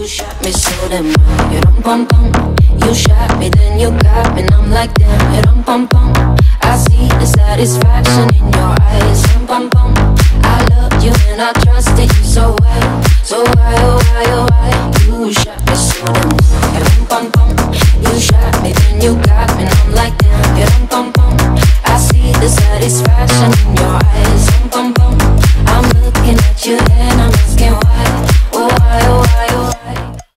shot me so damn well. You dum pum pum. You shot me, then you got me, and I'm like damn. You dum pum pum. I see the satisfaction in your eyes. Dum pum pum. I loved you and I trusted you so well. So why, oh why, oh why? You shot me so damn well. You dum pum pum. You shot me, then you got me, and I'm like damn. You dum pum pum. I see the satisfaction in your eyes. Dum pum pum. I'm looking at your head.